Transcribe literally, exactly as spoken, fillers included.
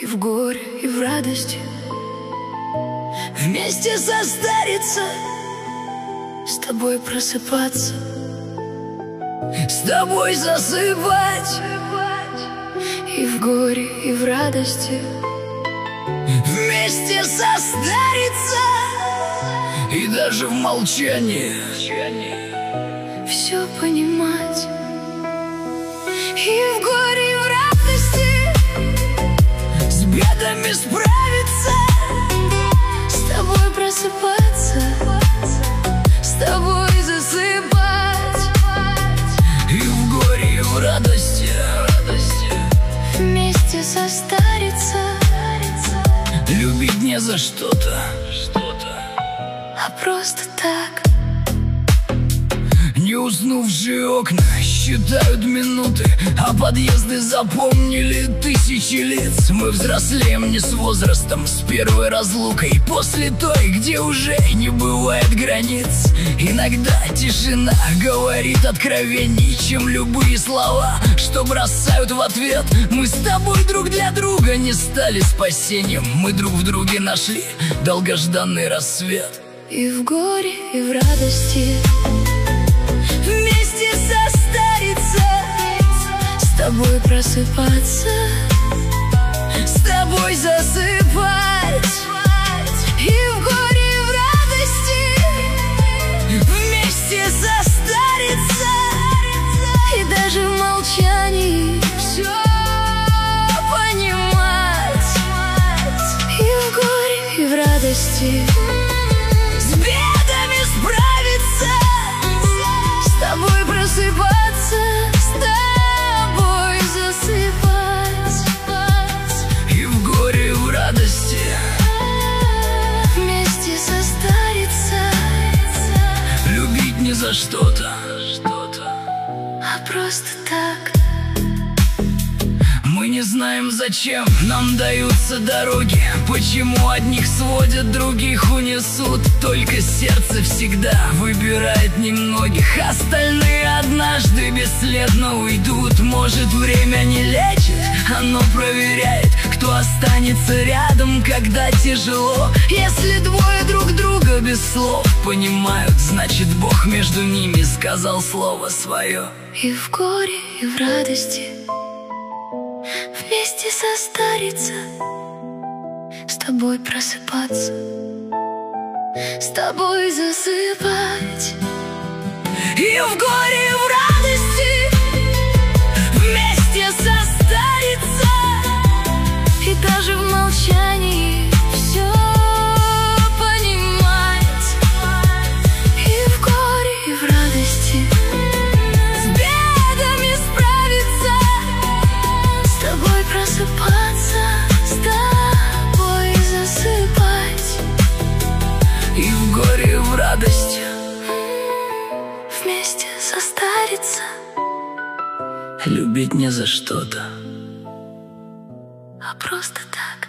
в горе, и в радости, вместе состариться, с тобой просыпаться, с тобой засыпать. И в горе, и в радости, вместе состариться, и даже в молчании все понимать. И в горе, и в радости, с бедами справиться, с тобой просыпаться, с тобой засыпать. И в горе, и в радости, вместе состариться, любить не за что-то, а просто так. Не уснувшие окна считают минуты, а подъезды запомнили тысячи лиц. Мы взрослеем не с возрастом, с первой разлукой, после той, где уже не бывает границ. Иногда тишина говорит откровенней, чем любые слова, что бросают в ответ. Мы с тобой друг для друга не стали спасением, мы друг в друге нашли долгожданный рассвет. И в горе, и в радости, вместе состариться, с тобой просыпаться, с тобой засыпать. И в горе, и в радости, вместе состариться, и даже в молчании все понимать. И в горе, и в радости, с бедами справиться, с тобой просыпаться, с тобой засыпать. И в горе, и в радости, вместе состариться, любить не за что-то, а просто так. Мы не знаем, зачем нам даются дороги, почему одних сводят, других унесут. Только сердце всегда выбирает немногих, остальные однажды бесследно уйдут. Может, время не лечит, оно проверяет, кто останется рядом, когда тяжело. Если двое друг друга без слов понимают, значит, Бог между ними сказал слово свое. И в горе, и в радости, вместе состариться, с тобой просыпаться, с тобой засыпать. И в горе, и в радости, вместе состариться, и даже в молчании все понимать. И в горе, и в радости, с бедами справиться, с тобой просыпаться, с тобой засыпать. и в горе, и в радости, вместе состариться, любить не за что-то, а просто так.